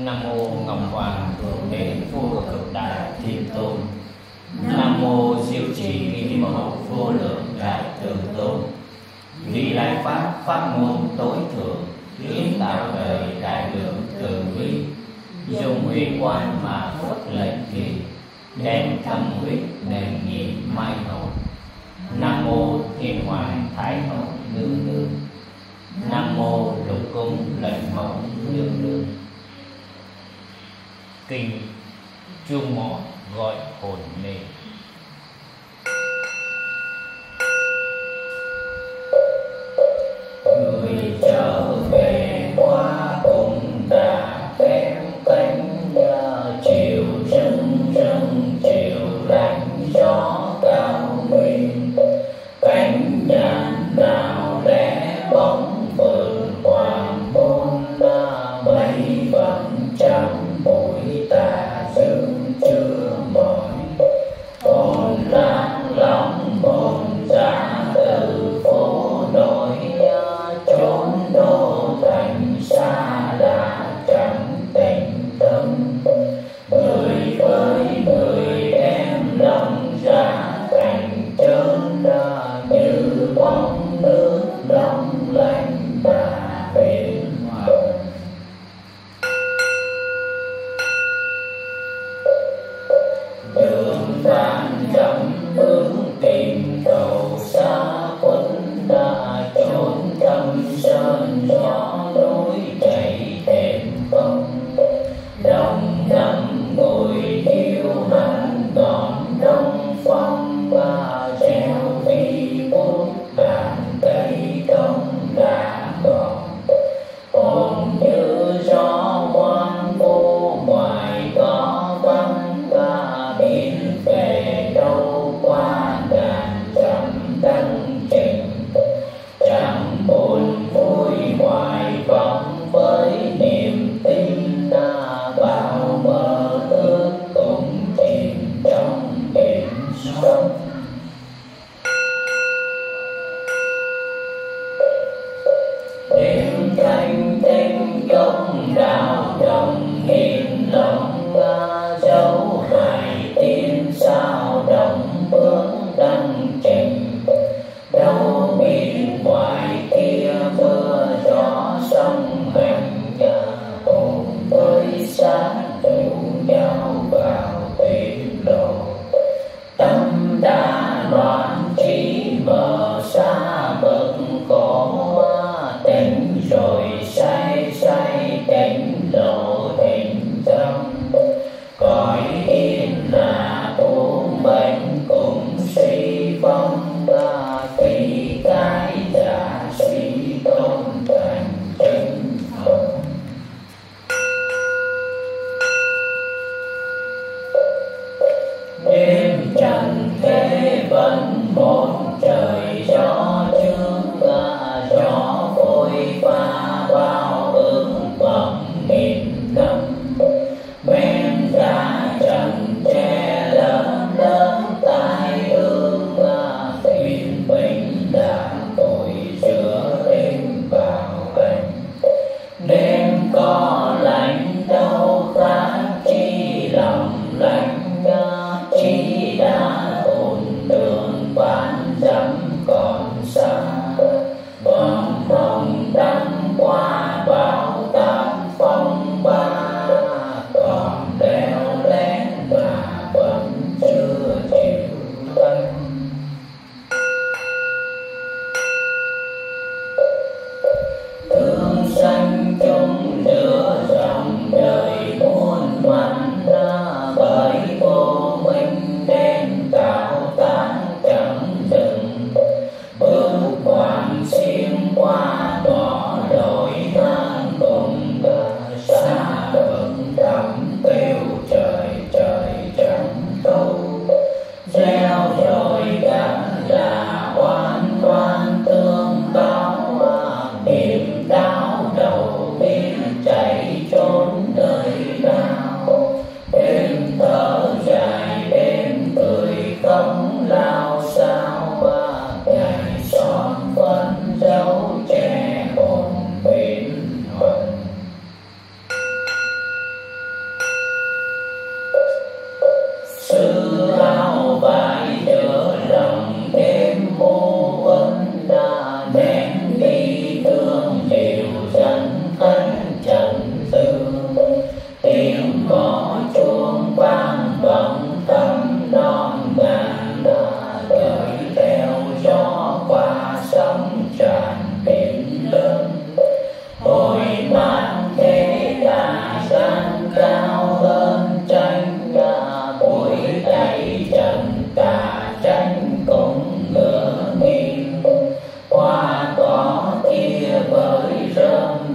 Nam mô Ngọc Hoàng Thượng Đế Vô Cực Đại Thiên Tôn. Nam mô Diệu Trì Vi Mẫu Vô Lượng Đại Từ Tôn. Vì Lai Pháp pháp môn tối thượng, kiến tạo đời đại lượng từ bi, dùng huy quan mà phất lệnh kỳ, đem thâm huyết nền nhị mai hậu. Nam mô Thiên Hoàng Thái Hậu Nương Nương. Nam mô Lục Cung Lệnh Mẫu Nương Nương. Kinh chuông mõ gọi hồn mê. Người trở về qua cùng đã khép cánh, chiều rưng rưng chiều lạnh gió cao nguyên. Cánh nhàn nào lẽ bóng vườn hoàng hôn, mây vẫn trắng bụi tà dương chưa mỏi. Hồn lạc lòng hồn ra từ phố nổi, chốn đô thành xa đã chẳng tình thân. Người với người đem lòng ra thành trơn, như bóng nước long lanh và huyền hoàng. Đường vạn dặm hướng tìm cầu xa quân, chốn thâm sơn gió núi chảy thêm không. Đồng năm ngồi hiu hắt ngọn đông phong, treo vi bút bàn cây không đã còn. Hồn như gió hoang vô ngoài có vắng, biết về đâu qua ngàn dặm đăng trình. Chẳng buồn vui hoài vọng với niềm tin, bao mơ ước cùng chìm trong biển sông. Đêm thanh tinh gốc đào đồng hiên lòng, dấu hài tiên sao đồng bước đăng trình. Đâu biết ngoài kia mưa gió sông hành, hồn với sáng rủ nhau vào tìm lộ. Tâm đã loạn trí mờ xa bậc khổ, tỉnh rồi say say tỉnh lộ hình tâm. Cõi yên là u bệnh cùng suy phong, khi cái giả suy tôn thành chân hồn. Đêm trần thế vẫn một trời gió trước, gió vội pha bao ước vọng nghìn năm. Men ra trần tre lớn lớn tai ương, thuyền bình đã tội giữa đêm vào anh. Đêm có lạnh đâu khác chi lòng lạnh, chỉ đã hồn đường vạn dặm còn xa. Bom hồng đắm qua bão táp phong ba, còn đeo lén mà vẫn chưa chịu thân. Thương sanh chung giữa dòng đời muôn mặn, bởi vô minh nên tạo tác chẳng dừng. Bước hoàng xuyên qua bỏ lối hang cùng, xa bậc thẳm kêu trời trời chẳng câu. Gieo rồi đã là oan oan tương báo, niềm đau đầu biết chạy trốn nơi nào. Đêm thở dài đêm cười không lao sao, ngày son phấn dấu che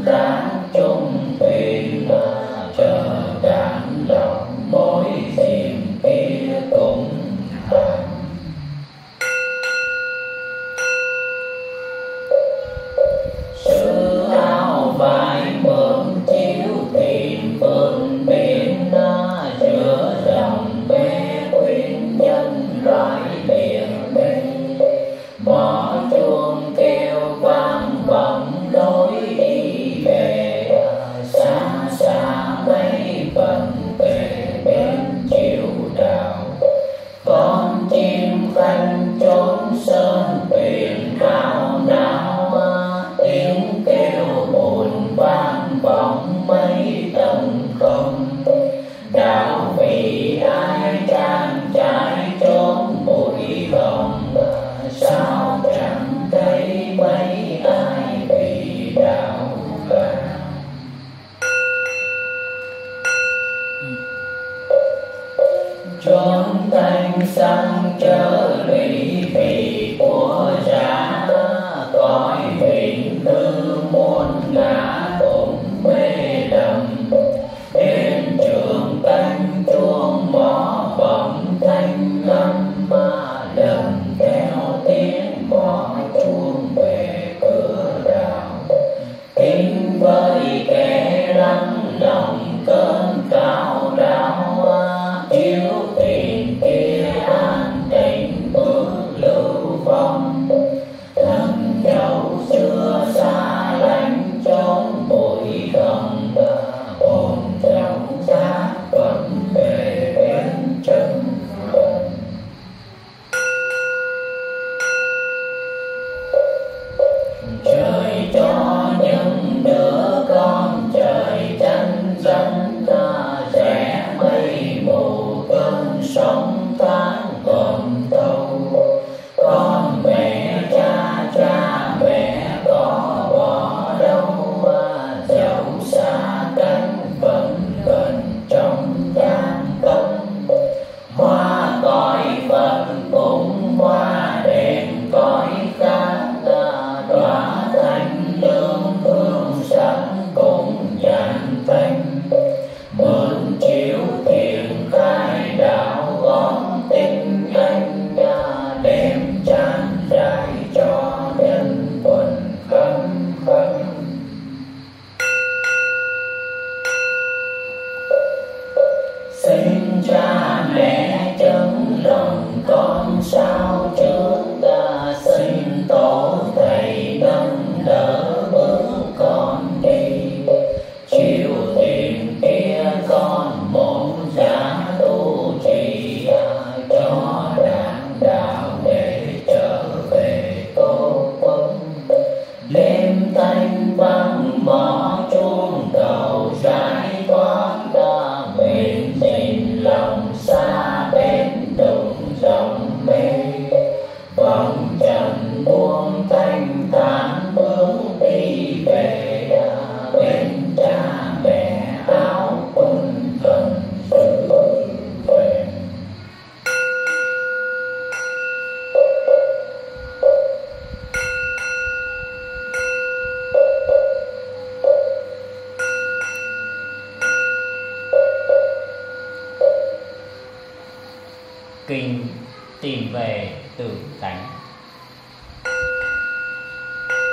ráng chung thuyền chờ cạn lòng mối duyên kia cũng thành. Sự áo vai mượn chiếu thuyền phương biển giữa dòng bê quyến nhân rải biển bên. Mõ chuông kêu vang vọng lối đi về, xa xa mấy phần về bên chiều đào. Con chim cánh trốn sơn thuyền hao não, tiếng kêu buồn vang vọng mấy tầng không. Đạo vì ai trang trải trốn bụi hồng, sao chẳng thấy mấy ai vì đạo vàng. Chốn thanh xanh chớ lụy vì của giả, cõi huyền hư muôn ngã cũng mê lầm. Đêm trường canh chuông mõ bẩm thanh âm, lần theo tiếng mõ chuông về cửa đào. Kính với kẻ lắng lòng cơn cao đao, chiếu thuyền kia an tĩnh bước lưu phong. Thân dẫu xưa xa lánh chốn bụi hồng, hồn trong xác vẫn về bên chân phận. Trời cho những đứa con trời tranh danh, rẽ mây mù cơn sóng tháng còn tâu. Con mẹ cha cha mẹ có bỏ đâu, dẫu xa cánh vẫn gần trong gian công. Hoa cõi Phật cũng hoa đèn cõi khác, đóa thanh lương hương sắc cũng nhàn thanh. Mượn chiếu thiền khai đạo gót tinh anh, đem chan rải cho nhân quần khắp khắp. Xin cha mẹ chân lòng con sao trước, xin tổ thầy nâng đỡ bước con đi. Chiều thuyền kia con một giá tu trì, cho đàn đạo để trở về Tô Quân. Đêm thanh vắng mõ chuông cầu rải thoát, nguyện nhìn lòng xa bên đụng dòng mê. Vòng trần buông thanh thản bước đi về, bên cha mẹ áo quân thần giữ về. Kinh tìm về tự tánh.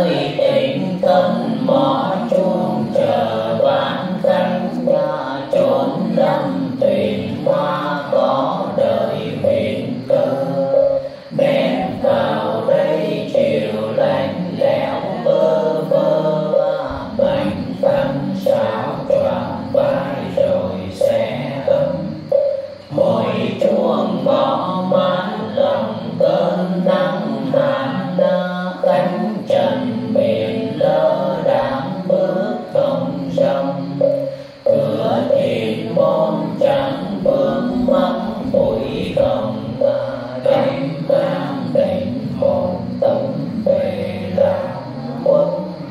nơi tịnh thân mõ chuông chờ vãn khách nhà chốn lâm tuyền hoa có đời huyền cơ. Ném vào đây chiều lạnh lẽo bơ vơ mảnh khăn sao choàng vai rồi sẽ ấm. Hồi chuông gõ mát lòng cơn nắng hạn cánh trần biển lơ đãng bước không dòng. Cửa thiền môn chẳng vướng mắc bụi không đánh vang định hồn tâm về lạc quân.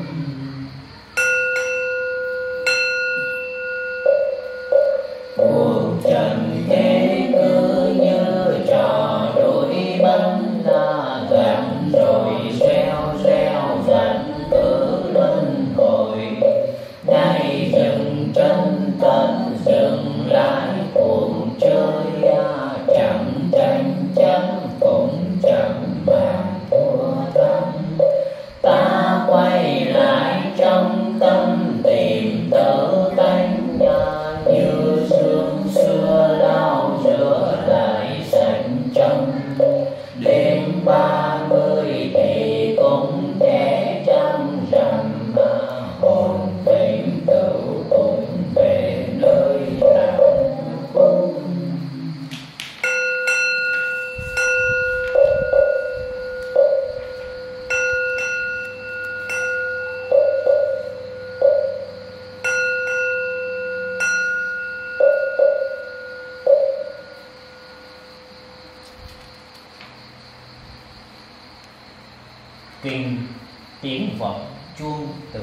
Cuộc trần thế cứ như trò đuổi bắn gạt rồi reo reo dần cứ luân hồi. Nay dừng chân tận dừng lại cuộc chơi chẳng tranh chấp cũng chẳng bàn thua thắng. Ta quay lại trong tâm tìm tự tánh như sương xưa lao rửa lại sạch trong. Đêm 30 thì cũng trẻ trăng rằm hồn vĩnh tự cùng về nơi lạc quân. Kinh tiếng vọng chuông từ.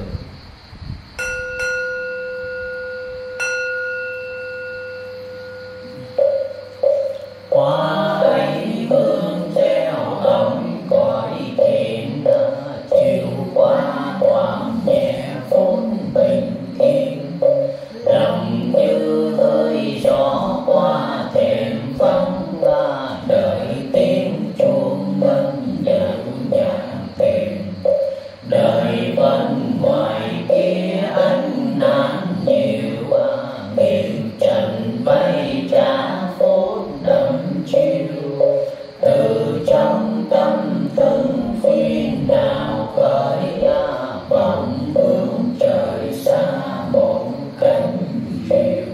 Hoa ấy hương treo ấm cõi thiền chiều qua thoáng nhẹ phút bình yên. Lòng như hơi gió qua thềm vắng đợi tiếng chuông ngân dần nhàn tìm. Đời vẫn ngoài kia ánh nắng nhiều miền trần bay trả phút đậm chiều. Từ trong tâm từng phiên nào khởi vọng hướng trời xa một cánh diều.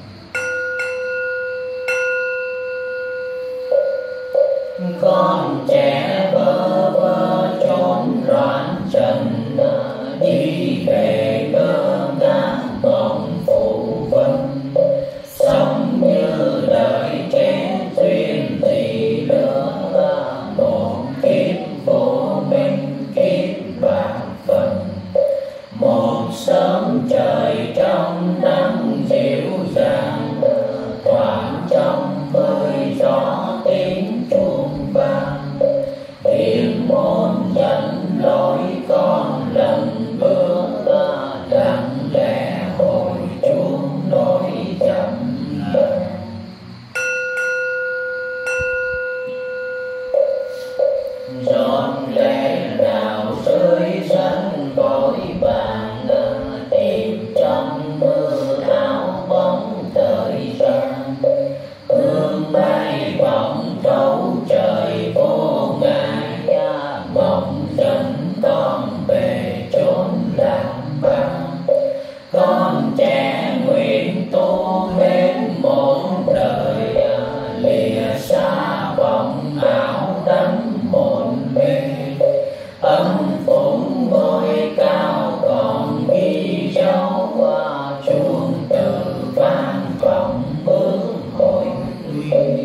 Con trẻ bơ vơ trốn loạn trần đi về ngơ ngác vòng phụ vân. Sống như đời trẻ duyên thì lỡ một kiếp vô minh kiếp bạc phần. Một sớm trời trong nắng dịu dàng thoảng trong hơi gió tiếng chuông vang. Thiền môn dẫn lối con lần bước lặng lẽ hồi chuông nối chậm lần. Giọt lệ nào rơi dẫn vội vàng tìm trong mưa áo bóng thời gian. Hương bay vòng thấu trời vô ngại mộng dẫn con về chốn lạc vang. Con trẻ nguyện tu hết một đời lìa xa vòng áo đắm một mê. Ấm phụng ngôi cao còn ghi dấu chuông từ vang vọng bước hồi quy.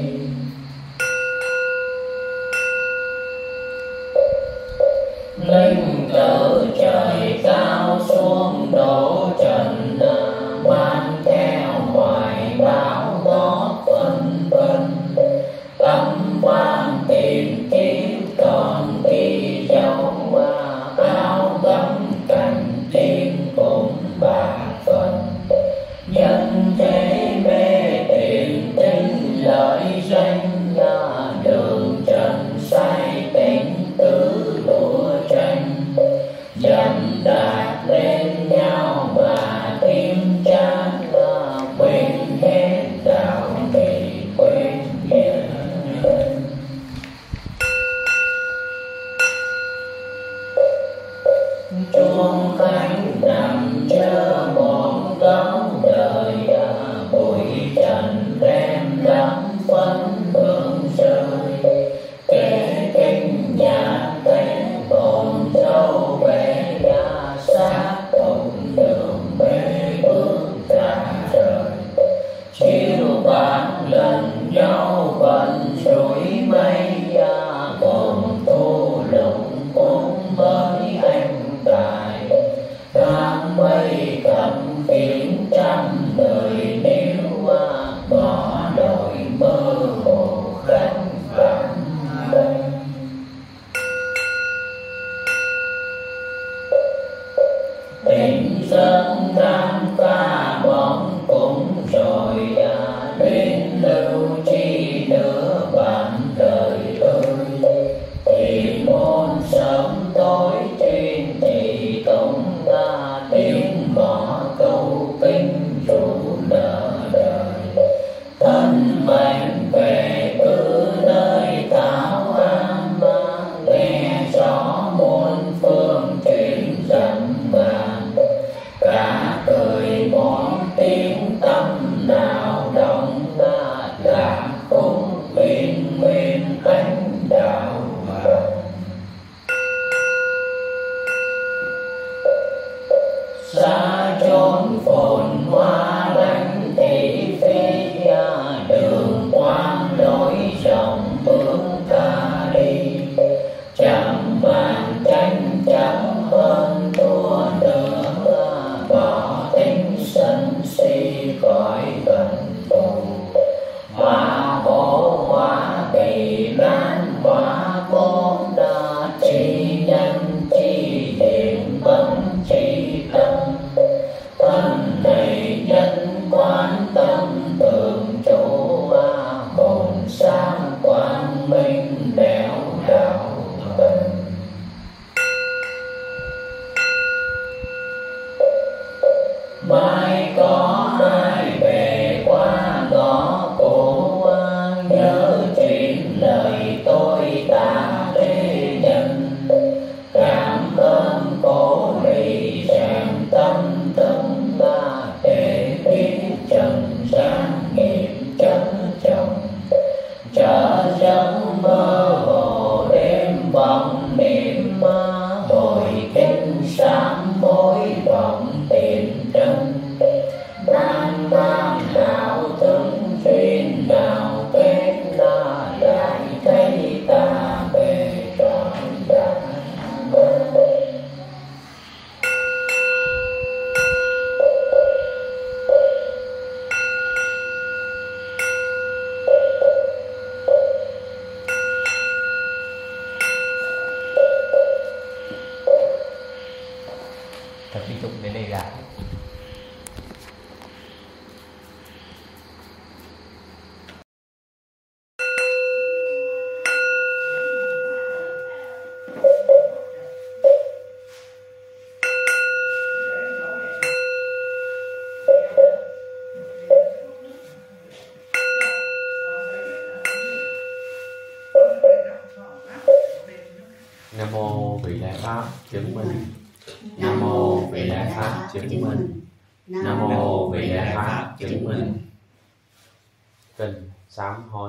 Linh tử trời cao xuống đổ trần mang theo hoài bão gót phân vân. Tâm quan tìm kiếm còn ghi dấu áo gấm cành tiên cùng bà phần. Nhân thế mê tiền tinh lợi danh đường trần sai tính tứ lụa tranh. Giờ chuông khánh nằm chớ một góc đời, bụi trần đem đắm phấn hương rơi. Kể kinh nhạc tế hồn dâu về sát thùng đường mê bước ra rời. Chiều bán lần nhau vận suối mây, cùng thu lục cũng với anh tài. Tháng mây cầm khiến trăm đời níu, bỏ đổi mơ hồ khách vắng đây. Tình giấc nam ca bóng cũng rồi, đến lưu chi nữa bạn đời ơi. Thì môn sớm tối chuyên trì tụng, tiếng mõ câu kinh rủ nợ đời. Thân mệnh về cứ nơi thảo am, nghe rõ muôn phương chuyện dặm ngàn. Cả cười một tiếng tâm nào động, là khúc uyên nguyên ánh đạo vàng. Xa chốn phồn hoa lánh thị phi, đường quang lối rộng bước ta đi. Chẳng màng tranh chấp hơn thua nữa, bỏ tính sân si khỏi gần thù. Hoa bổ hoa kỳ lan hoa bốn, chi nhân chi điểm bất chi tâm. Thân này nhân quan tâm thường trụ, hồn sáng quang minh đẽo đạo tần. Mai có ai về qua ngõ cũ, nhớ chuyện lời tôi ta để nhận. Cảm ơn cổ lì rèm tâm tâm, để biết trần gian nghiệp chất chồng. Trở giấc mơ hồ đêm vọng niệm, hồi kinh sáng mối vọng tìm chân. Nam nam đạo thức duyên nào kết, lại thấy ta về trọn đời. Thật đi tục đến đây là Nam mô Vị Đại Pháp chứng minh. Nam mô Vị Đại Pháp chứng minh. Nam mô Vị Đại Pháp chứng minh. Kinh sám hối.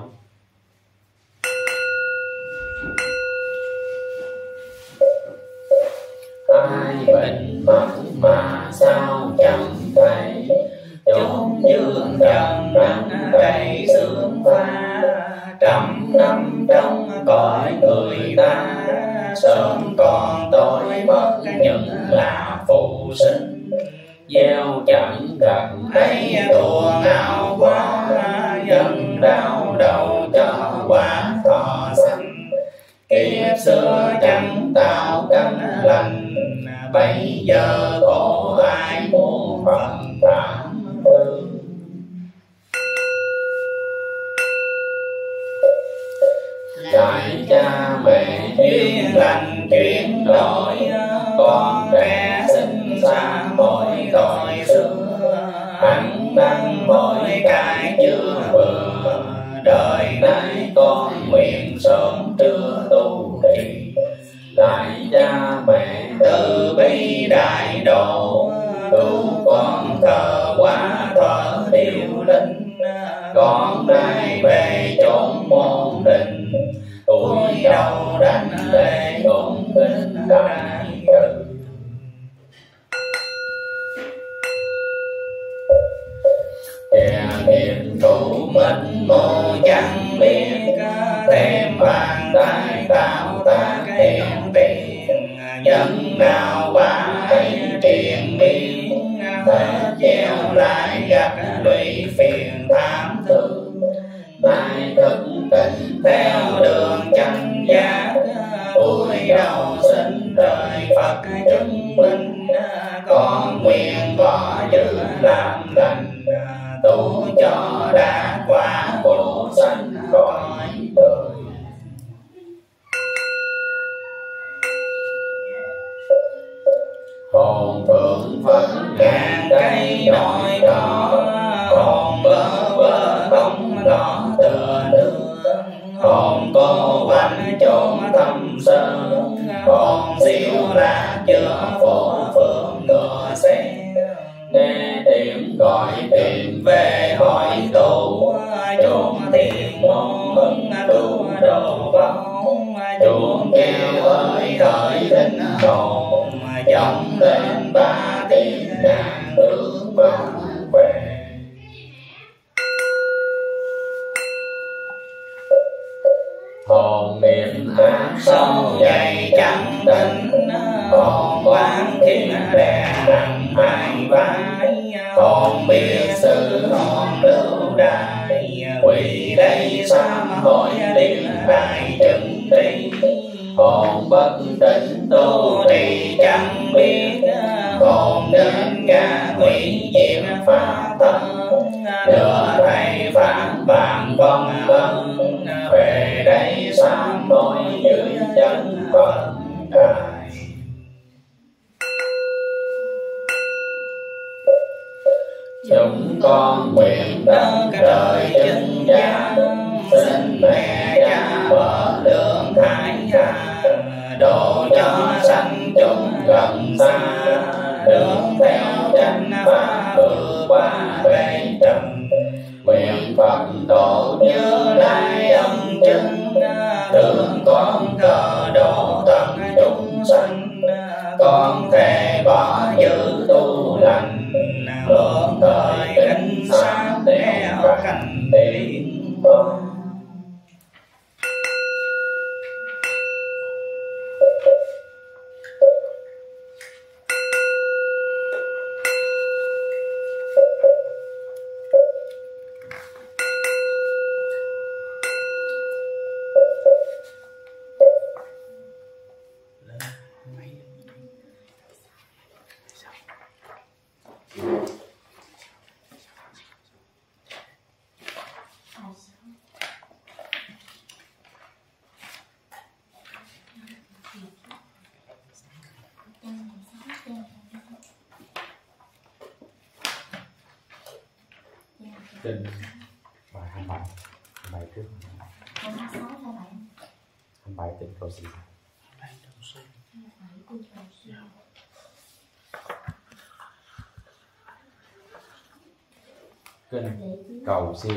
Ai bệnh mất mà sao chẳng thấy, chốn dương trần nắng cây sương pha. Trăm năm trong cõi người ta, sớm còn tối mất những là phụ sinh. Gieo chẳng gặp ấy tuồng ảo quá, dân đau đầu cho quả thọ sanh. Kiếp xưa chẳng tạo căn lành, bây giờ khổ ai muốn phần thảm thương. Lại cha mẹ duyên lành chuyển đổi, con trẻ sinh ra mỗi tội xưa. Ăn năn mỗi cái chưa vừa, đời nay con nguyện sớm trưa tu trì. Lại cha mẹ từ bi giải độ, tu con thờ quá thờ điêu linh, con nay về chốn môn đình, cúi đầu đảnh lễ cung kính đại từ. Kẻ nghiệp thủ mịt mù chẳng biết, thêm bàn tay tạo tác hèn tiền, nhân nào quả ấy triền miên, hết gieo lại gặp lụy phiền tham thương. Nay thức tỉnh theo đường chánh giác, cúi đầu xin đời Phật chứng minh, con nguyện bỏ dữ làm lành, tu cho đạt quả vô sanh cõi đời. Hồn thượng Phật ngàn cây nội đó, hồn bơ vơ không đỏ tựa nương, hồn cô quạnh chốn thâm sơn, hồn siêu lạc chữa phổ phương ngựa xe. Nghe tiếng gọi tìm về hỏi tụ, chốn thiên môn hưng tu đồ vong, chuông kêu ơi hỡi linh hồn, dòng lên ba tiếng ngàn hướng mau về. Hồn niệm ác sâu dày chẳng định, hồn quán thiên đè nặng hai vai, hồn biết sự hồn lưu đài, quỳ đây sám hối liên đại trừng tri. Hồn bất tỉnh tu trì chẳng biết, hồn nên ngã quỷ diệt phá thân, đưa thầy phản bàn con ân, về đây sám hối dưới chân Phật đài. Chúng con nguyện đất trời chân gian, xin mẹ cha mở đường thái hà, độ cho sanh chúng gần xa, đường theo chánh pháp vượt qua bể trần. Nguyện Phật độ Như Lai ân chứng, thương con cờ độ tận chúng sanh, con thề bỏ giữ tu lành, hưởng thời kính sáng đeo cánh tiên con. Kinh bài 27, bài trước 27 tịnh cầu siêu. Kinh cầu siêu.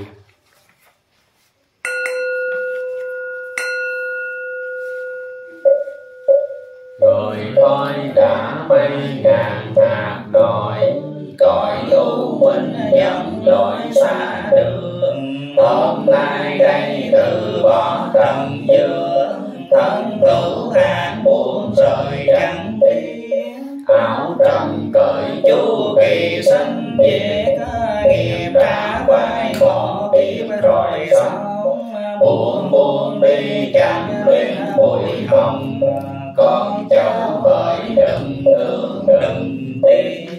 Người thôi đã mây ngàn hạt nổi, cõi u minh dần lối xa đường. Hôm nay đây từ bỏ trần dương, thân cửu hàng buông rời trắng tiếng. Áo trần cởi chu kỳ sinh diệt, nghiệp trả quay bỏ kiếp rồi xong. Buông buông đi chẳng luyện bụi hồng, con cháu hỡi đừng thương đừng tiếc.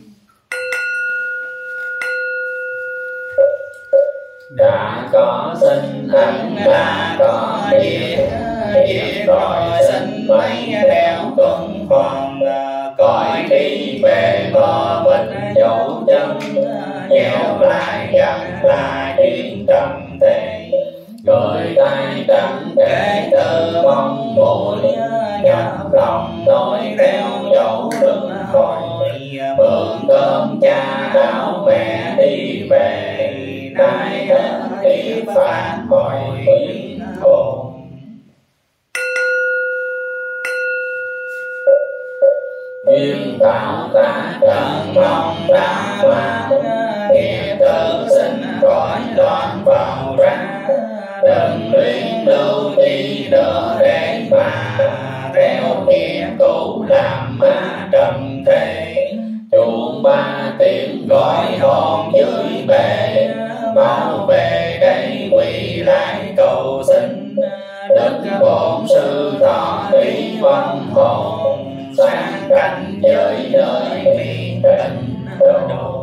Đã có sinh ẩn đã có diệt, diệt rồi sinh mấy đeo tuần hoàn. Cõi đi về mờ mịt dấu chân, gieo lại gặp là chuyện trần thế. đôi tay trắng kể từ mong mũi nhập lòng nối theo dấu luân hồi, mượn cơm cha áo mẹ đi về, nay hết kiếp phản hồi biến hồn. Duyên tạo ta trần mong đã mang, nghiệp tự sinh khỏi loạn vào ra, đừng luyện lưu chi nữa để mà theo nghiệp cũ làm ma trần thế. Chuông ba tiếng gọi hồn dưới bể, mau về đây quỳ lại cầu xin, đức bổn sư thọ ý vong hồn, sáng cảnh giới nơi miền tịnh độ.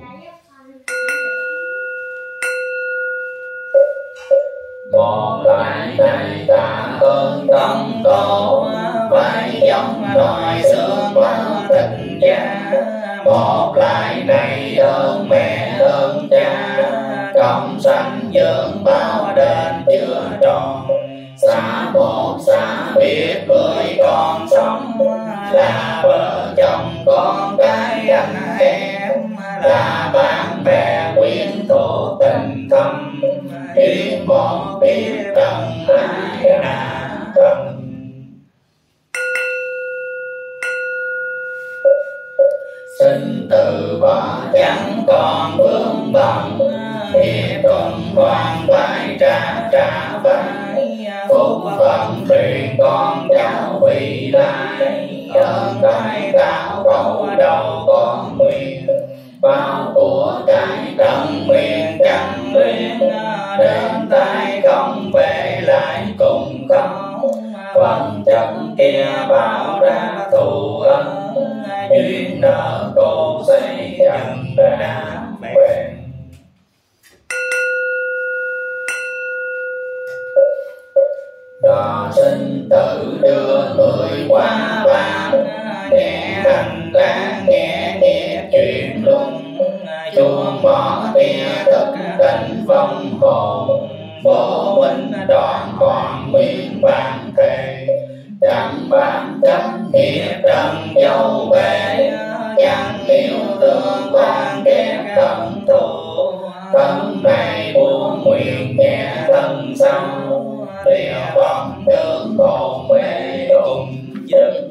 Một lại này tạ ơn tâm tổ, phải giống nòi xương máu thịt da. Một lại này ơn mẹ ơn cha, công sanh dưỡng bao đền chưa tròn. Xã một xã biết người còn sống, là vợ chồng con cái anh em, là bạn bè quyến thuộc tình thâm, duyên một kiếp trần ai đã cần. Sinh từ bỏ chẳng còn vướng bận, nghiệp tuần hoàn phải trả vai, phúc phận truyền con cháu vị lai, ơn cải tạo cầu đầu con nguyện, bao của cải trần miền chẳng luyện, đến tay không về lại cùng không, phần chân kia bao ra thù ân, duyên nợ cô xây trần đã quen. Đò sinh tử đưa người qua vàng, nghe hành lang nghe nghe chuyện luân, chuông mỏ tia thức tình vong hồn, vô minh đoạn hoàn nguyên bản thể, chẳng bám chấp nghiệp trần dấu bể, chẳng yêu thương quan ghét tận thù, thân này buông nguyện nhẹ thân sau, lìa vòng đường hồn mê cùng dưng.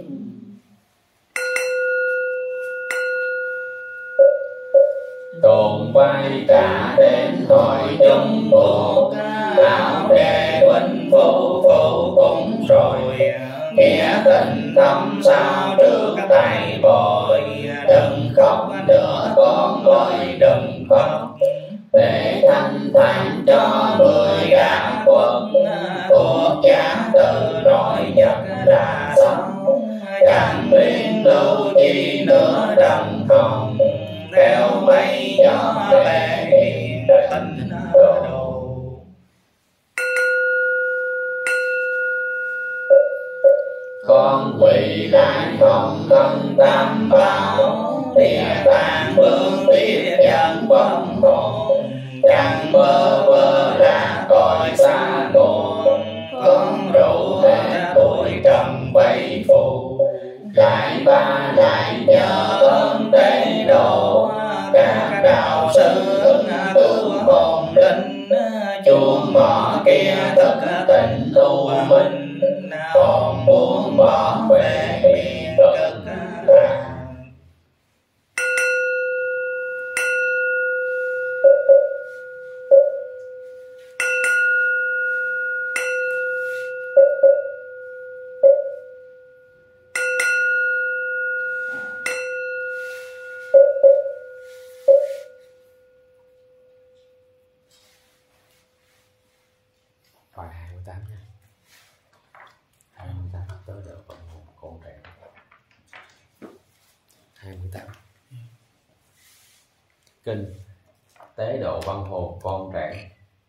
Tồn vai trả đến hội chung buộc, áo đề huynh phụ phụ cũng rồi, nghĩa tình thâm sao trước tay bồi, đừng khóc nữa con ơi đừng khóc, để thanh thản cho người đã quân, cuộc cha từ nỗi nhật đã xong, chẳng biết lưu chi nữa đầm hồng, theo mây gió lệ tình độ. Con quỳ lại hồng thân tam bảo, lìa tàn vương biết nhận vong hồn, chẳng bơ vơ ra cõi xa nguồn, con rượu hết tuổi trầm vây phù, lại ba lại nhờ ơn tế độ, các đạo sư cứu hồn linh, chuông mỏ kia thức tình u minh, còn muốn bỏ về miền cực lạc. Bài 28 nha. 28 tới độ phần hồn con trẻ. 28. Kinh tế độ văn hồn con trẻ.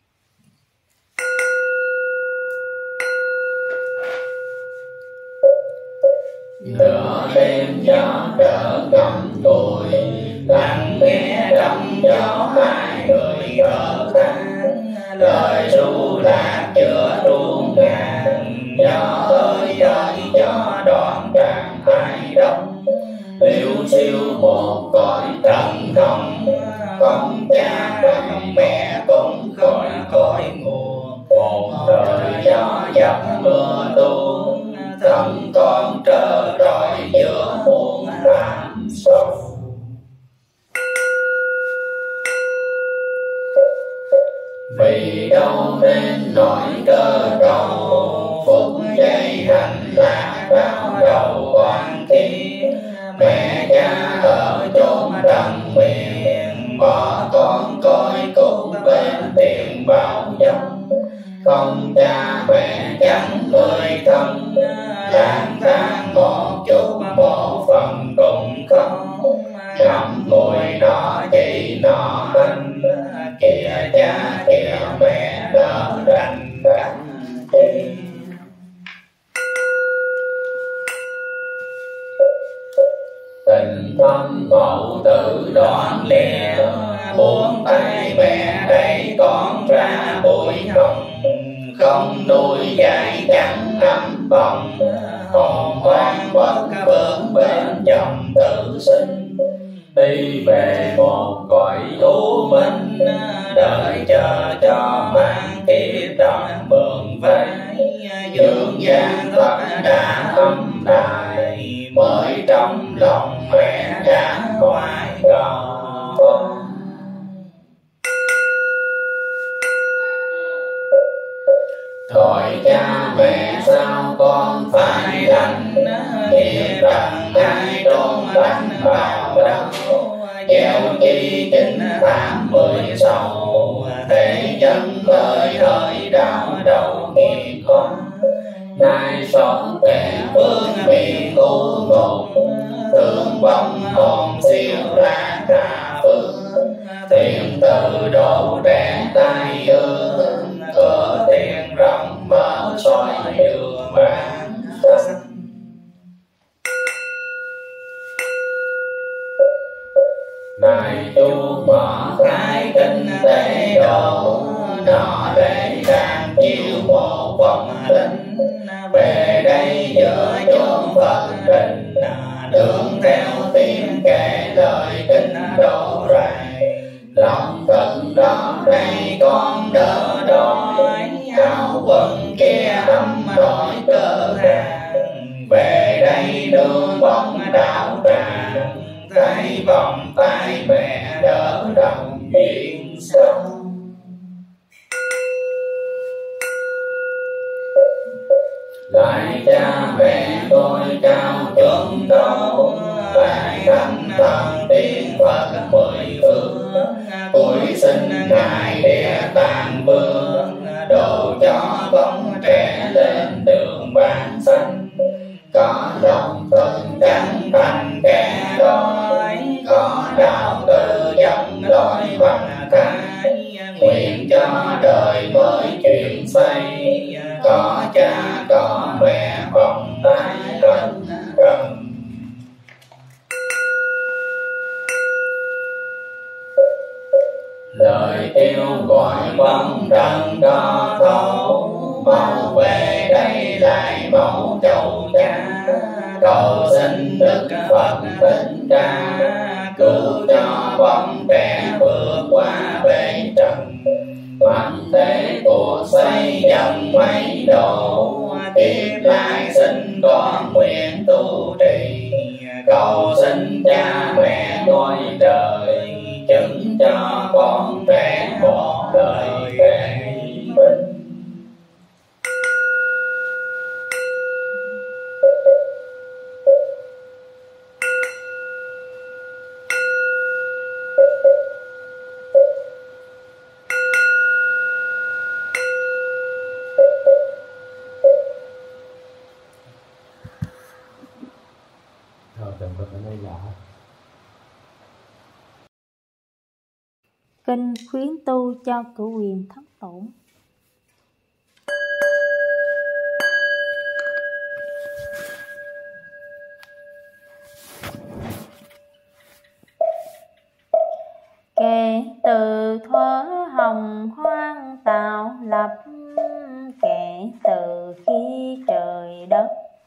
Nửa đêm gió trở ngầm tuổi, lặng nghe trong gió hai người thở than, lời ru lạc giữa ruộng ngàn. Gió ơi ơi gió đoạn tràn hai đông, liêu xiêu một cõi trần không. Không cha không mẹ cũng khỏi cõi nguồn, một đời gió dập mưa tuôn. Thân con trơ trọi giữa muôn làm sầu. Vì đâu nên nỗi cơ cầu, phút giây hành lạc đau đầu oan thiên. Mẹ cha ở chốn trần miền, bỏ con coi cũng bên tiền bao dông. Không cha mẹ chẳng người thân, lang thang một chút một phần cũng không. Ngậm ngùi nọ chị nọ anh, kìa cha kìa mẹ đỡ đành cách chi. Tình thâm mẫu tử đoạn lìa, buông tay mẹ đẩy con ra bụi hồng. Không nuôi dạy chẳng ấm bồng, còn oan bất bước bên dòng tự sinh. Đi về một cõi u minh, đợi chờ cho mang kiếp đòi mượn vay. Dương gian tất đã âm đài, mới trong lòng mẹ đã hoài gò. Tội cha mẹ sao con phải đành, nghiệp rằng ai trốn lánh vào đâu. Gieo chi chính tám mươi sầu, thế nhân ơi hỡi đau đầu nghiệp con. Nay xót kẻ vương miền u ngục, thương vong hồn siêu ra hạ phương. Thiện từ độ trẻ tay ương, cửa tiền rộng mở soi đường vàng xanh. Này chú mở khai kinh tế độ, nọ để đang chiêu một vòng linh. Về đây giữa chốn Phật đình, đường theo tiếng kể lời kinh độ rài. Lòng cần đó đây con đỡ đói, áo quần kia ấm đổi cơ hàng. Về đây nương bóng đạo tràng, thấy vòng tay mẹ đỡ đồng duyên sâu. Lại cha mẹ tôi cao chuẩn đấu, lại thánh thần tiên Phật mười phương. Tôi xin ngài địa tạng vương, độ cho bóng trẻ lên đường vàng xanh. Có lòng từng chẳng thành kẻ đói, có đạo tự dòng lối bằng cái. Nguyện cho đời mới chuyển xây, có cha có mẹ vòng tay gần gần. Lời kêu gọi bóng trần có thấu, mau về đây lại mẫu châu cha. Cầu xin Đức Phật Thích Ca, cứu cho bóng trẻ vượt qua bể trần. Mạnh thế cuộc xây dần mấy độ, kiếp lại xin con nguyện tu trì. Cầu xin cha mẹ ngôi trời, chứng cho con trẻ một đời kệ bình. Kinh khuyến tu cho cửu quyền thất tổn. Kể từ thuở hồng hoang tạo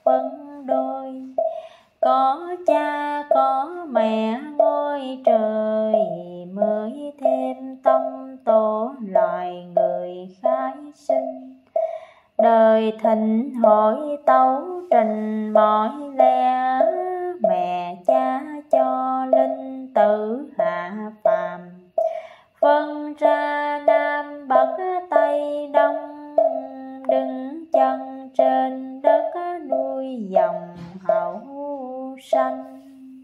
phân đôi. Có cha có mẹ ngôi trời, mới thêm tông tổ loài người khai sinh. Đời thịnh hội tấu trình mọi lẽ, mẹ cha cho linh tử hạ phàm. Phân ra Nam Bắc Tây Đông, đứng chân trên đất nuôi dòng hậu sanh.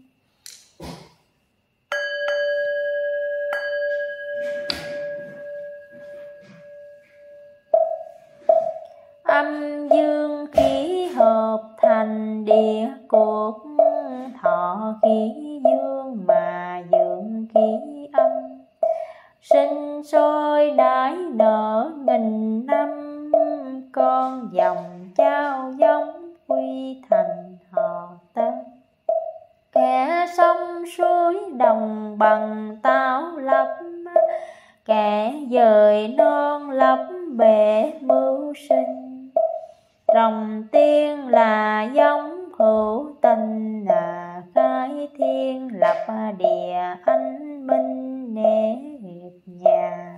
Âm dương khí hợp thành địa cuộc, thọ khí dương mà dưỡng khí âm. Sinh sôi đãi nở nghìn năm, con dòng trao giống quy thành họ tên. Kẻ sông suối đồng bằng táo lập, kẻ dời non lấp bể mưu sinh. Rồng tiên là giống hữu tình, là khai thiên lập địa anh minh nể nhà.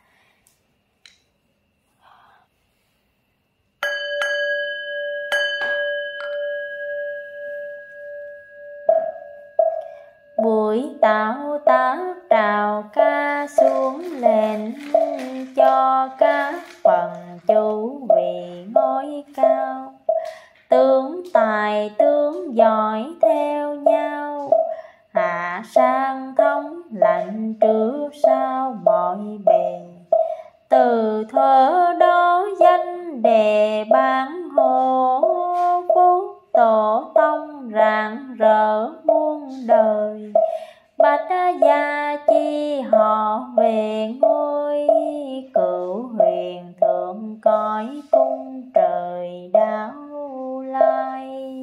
Buổi tạo tác trào ca xuống lên, cho các phần chủ vị ngôi cao. Tướng tài tướng giỏi theo nhau, hạ sang thống lạnh trước sau mọi bề. Từ thuở đó danh đề bán hồ, phúc tổ tông rạng rỡ muôn đời. Bạch gia chi họ về ngôi, cửu huyền thượng cõi cung trời đáo lai.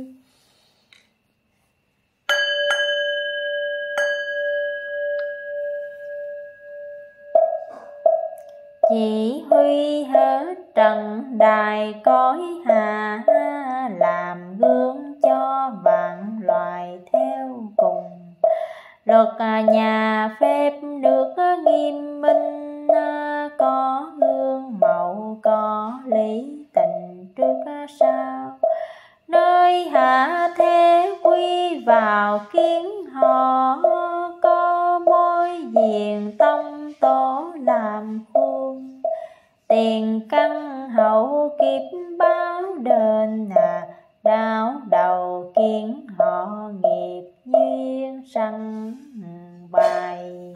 Chỉ huy hết trần đài cõi hạ, làm gương cho vạn loài theo cùng. Luật nhà phép nước nghiêm minh, có gương mẫu có lý tình trước sau. Nơi hạ thế quy vào kiến họ, có mối diện tông tổ làm khuôn. Tiền căn hậu kiếp báo đền, đáo đầu kiến họ nghiệp duyên sanh bài.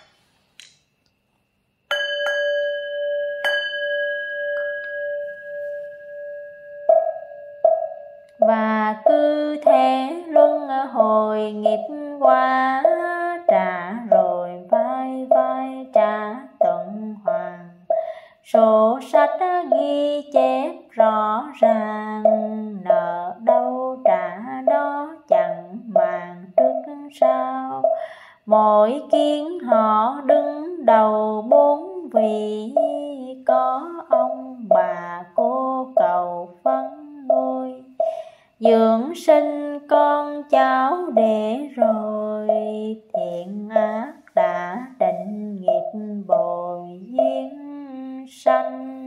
Và cứ thế luân hồi nghiệp qua, trả rồi vai vai trả tuần hoàn. Sổ sách ghi chép rõ ràng, nợ đâu trả đó chẳng màng trước sau. Mỗi kiến họ đứng đầu bốn vị, có ông bà cô cậu phân ngôi. Dưỡng sinh con cháu để rồi, thiện ác đã định nghiệp bồi duyên sanh.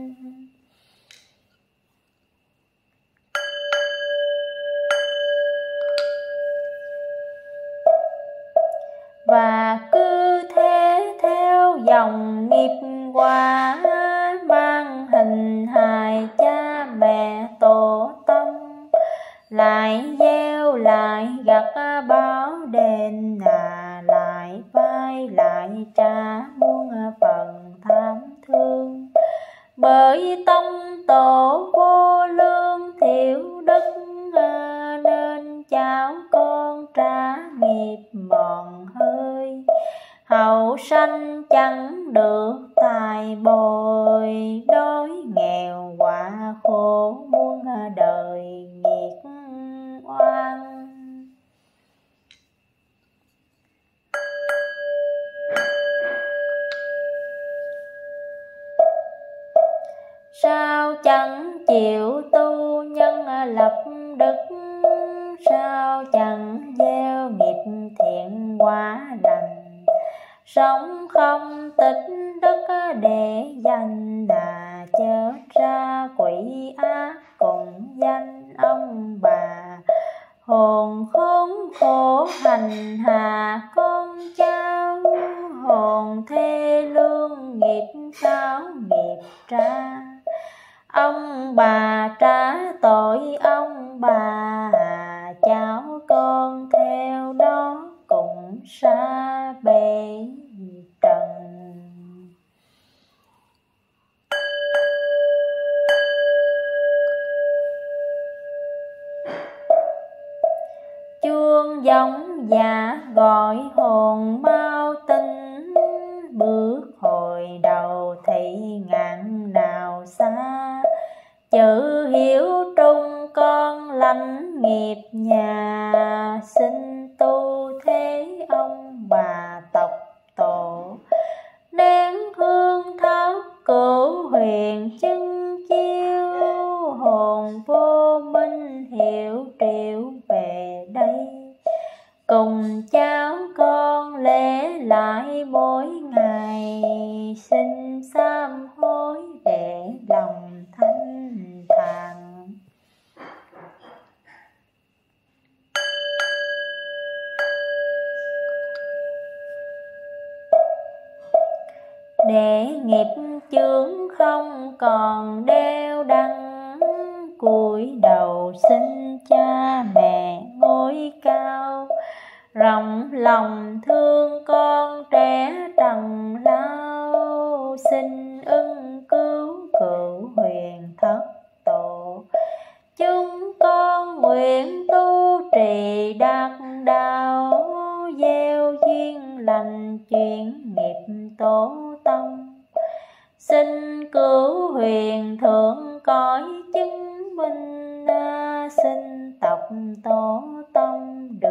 Và cứ thế theo dòng nghiệp qua, mang hình hài cha mẹ tổ tông. Lại gieo lại gặt báo đền, lại vai lại trả muôn phần tham thương. Bởi tông tổ vô lương thiểu đức, nên cháu con trả nghiệp mòn hơi. Hậu sanh chẳng được tài bồi, đói nghèo quả khổ muôn đời nghiệt oan. Sao chẳng chịu tu nhân lập đức, sao chẳng gieo nghiệp thiện quả lành. Sống không tích đức để danh, là chớ ra quỷ ác cùng danh ông bà. Hồn khốn khổ hành hạ con cháu, hồn thê lương nghiệp báo nghiệp tra. Ông bà trả tội ông bà, cháu con theo đó cũng xa bể trần. Chuông giống dạ gọi hồn mau tinh, bước hồi đầu thị ngàn nào xa. Chữ hiếu trung con lãnh nghiệp nhà, xin tu thế ông bà tộc tổ. Nén hương thắp cửu huyền chứng chiếu, hồn vô minh hiểu triệu về đây. Cùng cháu con lễ lại mỗi ngày, xin sám hối để lòng thanh thản. Để nghiệp chướng không còn đeo đăng, cúi đầu xin cha mẹ ngôi cao. Rộng lòng thương con trẻ trần lao, xin ưng cứu cửu huyền thất tổ. Chúng con nguyện tu trì đắc đạo, gieo duyên lành chuyển nghiệp tổ tông. Xin cứu huyền thượng cõi chứng minh, xin tộc tổ tông được